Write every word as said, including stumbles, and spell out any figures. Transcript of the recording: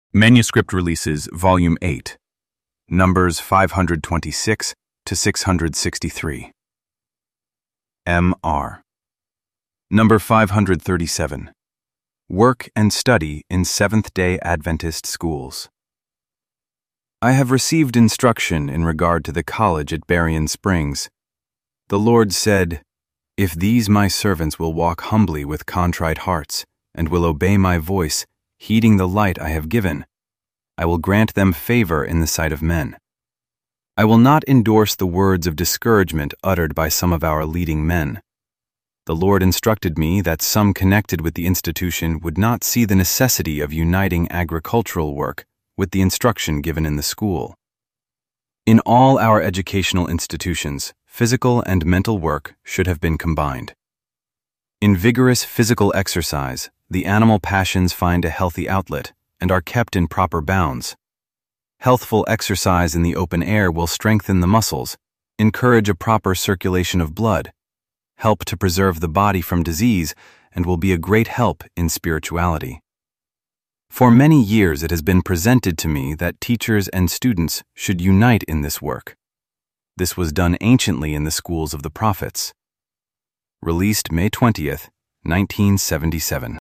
Manuscript Releases, Volume eight, Numbers five hundred twenty-six to six hundred sixty-three. M R Number five hundred thirty-seven. Work and Study in Seventh-day Adventist Schools. I have received instruction in regard to the college at Berrien Springs. The Lord said, "If these my servants will walk humbly with contrite hearts, and will obey my voice, heeding the light I have given, I will grant them favor in the sight of men." I will not endorse the words of discouragement uttered by some of our leading men. The Lord instructed me that some connected with the institution would not see the necessity of uniting agricultural work with the instruction given in the school. In all our educational institutions, physical and mental work should have been combined. In vigorous physical exercise, the animal passions find a healthy outlet and are kept in proper bounds. Healthful exercise in the open air will strengthen the muscles, encourage a proper circulation of blood, help to preserve the body from disease, and will be a great help in spirituality. For many years it has been presented to me that teachers and students should unite in this work. This was done anciently in the schools of the prophets. Released May twentieth, nineteen seventy-seven.